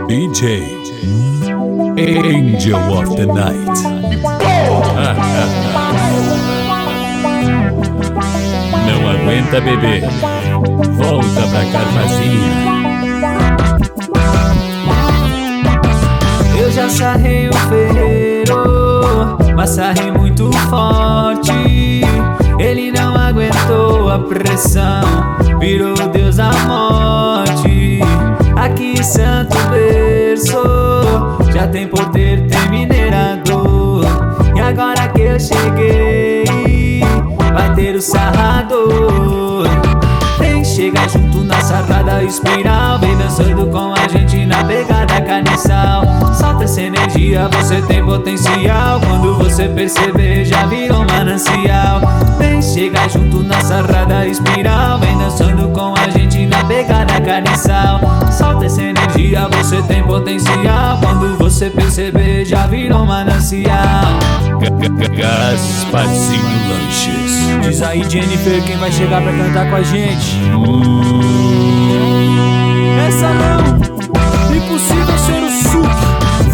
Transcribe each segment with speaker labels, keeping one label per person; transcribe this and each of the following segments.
Speaker 1: DJ Angel of the Night. Não aguenta, bebê? Volta pra Carmazinha.
Speaker 2: Eu já sarrei o ferreiro, mas sarrei muito forte. Ele não aguentou a pressão, virou Deus da morte. Aqui Santo Berço, já tem porteiro, tem minerador. E agora que eu cheguei, vai ter o sarrador. Vem chegar junto na sarrada espiral, vem dançando com a gente na pegada carniçal. Solta essa energia, você tem potencial. Quando você perceber, já virou manancial. Vem chegar junto na sarrada espiral, vem dançando com a gente na pegada carniçal. Solta essa energia, você tem potencial. Quando você perceber, já virou manancial.
Speaker 1: Gasparzinho Lanches.
Speaker 2: Diz aí, Jennifer, quem vai chegar pra cantar com a gente? Essa não, impossível ser o Suki.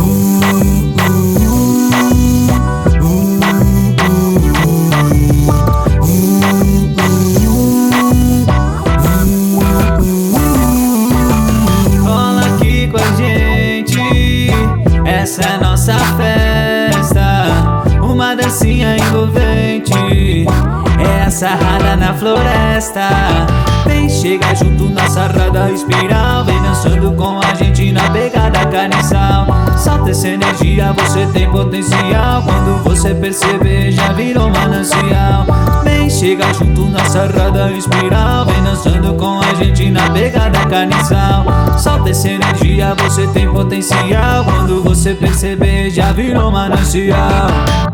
Speaker 2: Cola aqui com a gente, essa é nossa festa. Uma dancinha envolvente, é a sarrada na floresta. Vem chegar junto na sarrada espiral, vem dançando com a gente na pegada carniçal. Solta essa energia, você tem potencial. Quando você perceber, já virou manancial. Vem chegar junto na sarrada espiral, vem dançando com a gente na pegada carniçal. Solta essa energia, você tem potencial. Quando você perceber, já virou manancial.